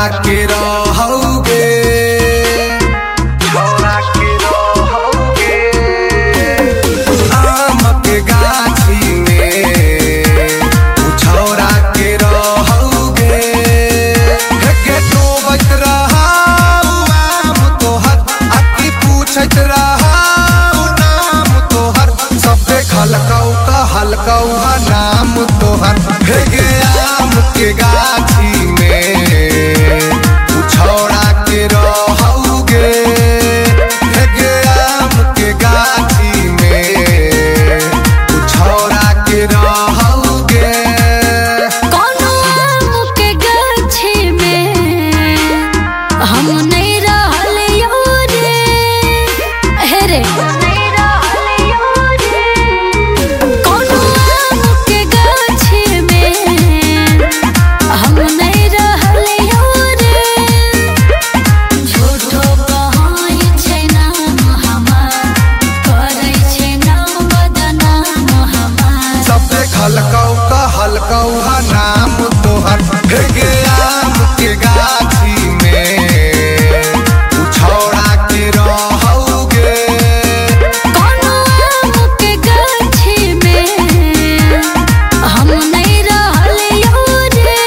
के रहोगे, छौरा के रहोगे। आम के गाछी में छौरा के रहोगे। के डोबत रहाऊ आम तोहर, आकी पूछत रहाऊ नाम तोहर। सब देखलकौ कहलकौ नाम तोहर। हे गे आम के गाछी में छौरा के रहोगे। हे गे आम के गाछी में छौरा के रहोगे। कोनो आम के गाछी में हम नहीं रहलियो रे, हे रे नहीं रहलियो रे। कोनो आम के गाछी में हम नहीं रहलियो रे। झूठो कहै छै नाम हमार, करै छै नाम बदनाम हमार। सब देखलकौ कहलकौ नाम तोहर। हे गे आम के गाछी में छौरा के रहोगे। कोनो आम के गाछी में हम नहीं रहलियो रे।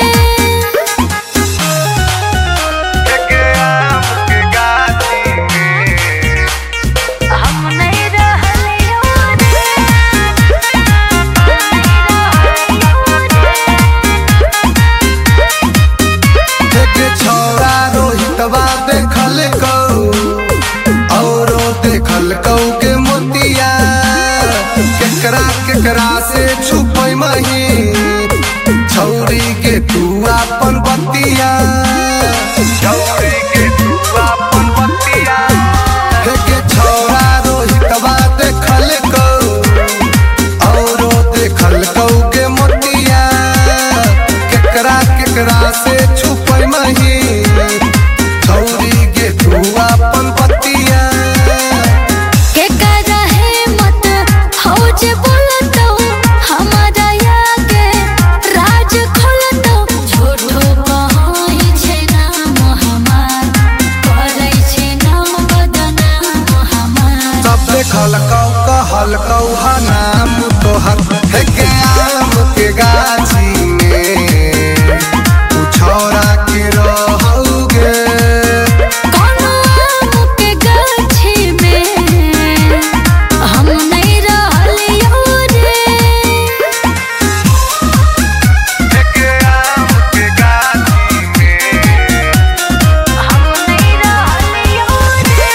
हे गे आम के गाछी में हम नहीं रहलियो रे। हे गे छौरा रोहितवा देखलकौ, औरो देखलकौ के मोतिया। केकरा केकरा से छुपै मही छौरी के तू अपन बतिया। छौरी के तू अपन बतिया। हे गे छौरा रोहितवा देखलकौ, औरो देखलकौ के मोतिया। केकरा केकरा से छुपै मही छौरी के तू अपन बतिया। केकरा हिम्मत हो जे बोलतौ हमारा आगे राज खोलतौ। झूठो कहै छै नाम हमार, करै छै नाम बदनाम हमार। सब देखलकौ कहलकौ नाम तोहर। हे गे आम के गाछी में छौरा के रहोगे। कोनो आम के गाछी में हम नहीं रहलियो रे। हे गे आम के गाछी में हम नहीं रहलियो रे।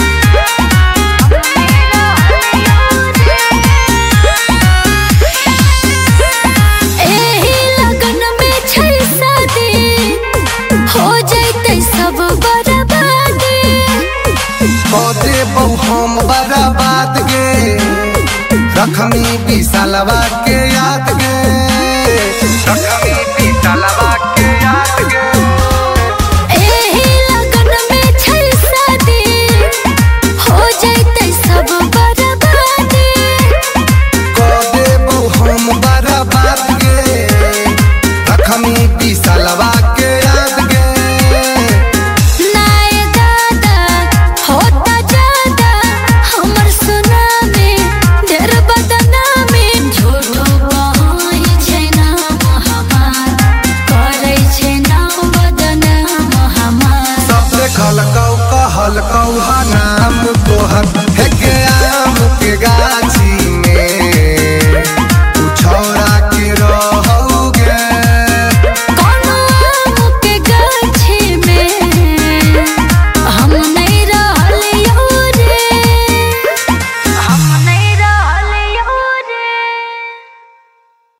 एही लगन में छै शादी, हो जैतै सब बर्बादी। पौधे बहु हम बर्बाद गे, रखमी विशालवा के याद गे। रखमी विशालवा के याद गे। एही लगन में छै शादी, हो जैतै सब बर्बादी। पौधे बहु हम बर्बाद गे, रखमी विशालवा के